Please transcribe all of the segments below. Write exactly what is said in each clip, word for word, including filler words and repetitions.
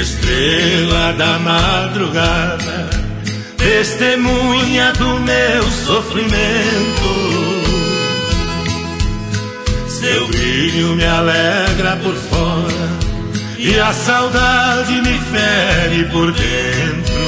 Estrela da madrugada, testemunha do meu sofrimento. Seu brilho me alegra por fora e a saudade me fere por dentro.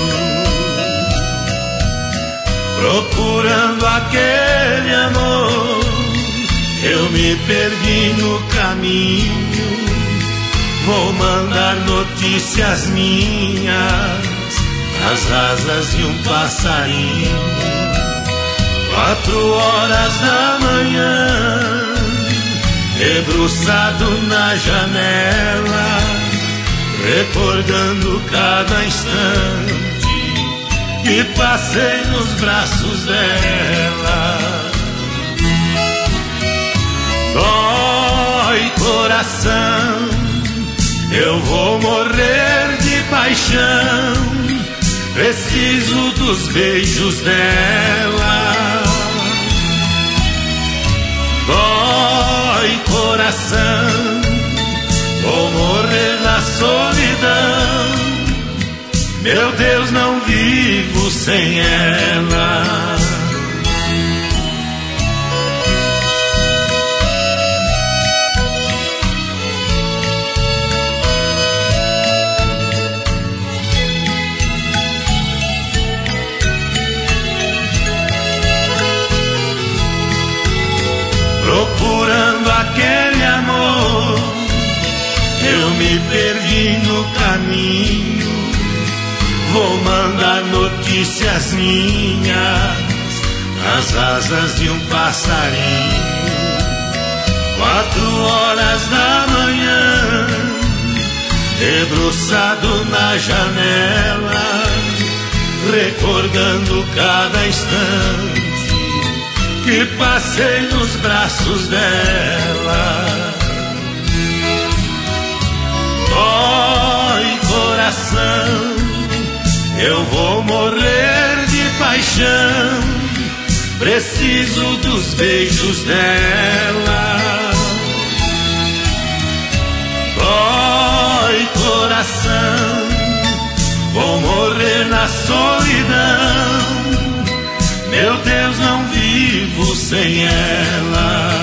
Procurando aquele amor, eu me perdi no caminho. Vou mandar notícias minhas nas asas de um passarinho. Quatro horas da manhã, debruçado na janela, recordando cada instante que passei nos braços dela. Dói coração, eu vou morrer de paixão, preciso dos beijos dela. Dói coração, vou morrer na solidão, meu Deus, não vivo sem ela. Procurando aquele amor, eu me perdi no caminho. Vou mandar notícias minhas nas asas de um passarinho. Quatro horas da manhã, debruçado na janela, recordando cada instante que passei nos braços dela. Dói coração, eu vou morrer de paixão, preciso dos beijos dela. Dói coração, vou morrer na solidão, meu Deus, não vivo sem ela.